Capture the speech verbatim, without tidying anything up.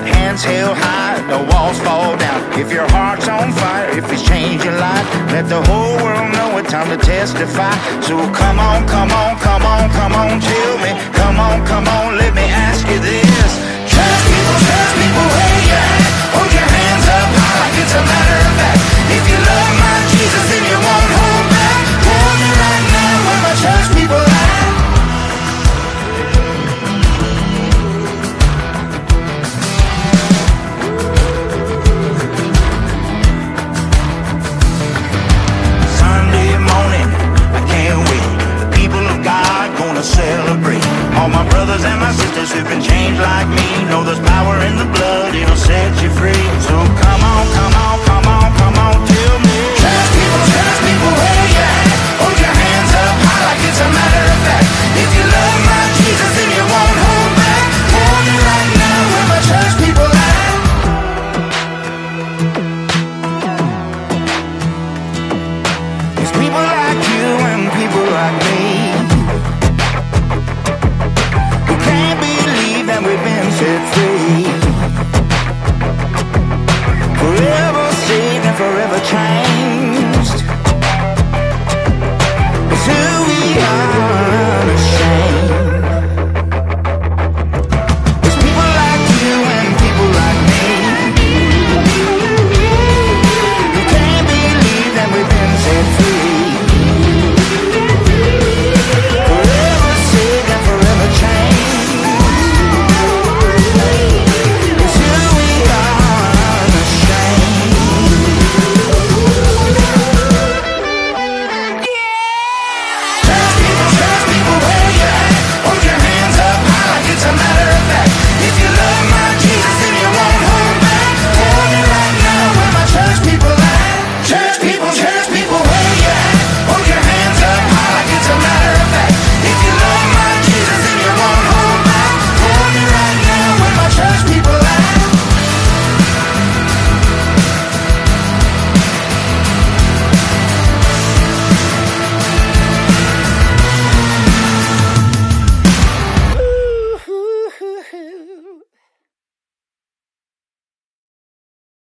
hands held high, the walls fall down. If your heart's on fire, if it's changed your life, let the whole world know it's time to testify. So come on, come on, come on, come on, tell me. Come on, come on, let me ask you this. Church people, church people, where you at? Hold your hands up high like it's a matter of fact. If you love my Jesus, then you won't hold back. Tell me right now, where my church people at? Celebrate all my brothers and my sisters who've been changed like me. Know there's power in the blood, it'll set you free. So come on, come on, come on, come on, tell me. Church people, church people, where you at? Hold your hands up high like it's a matter of fact. If you love my Jesus, then you won't hold back. Tell me right now, where my church people at? It's people like you and people like me. We've been set free, forever saved and forever changed.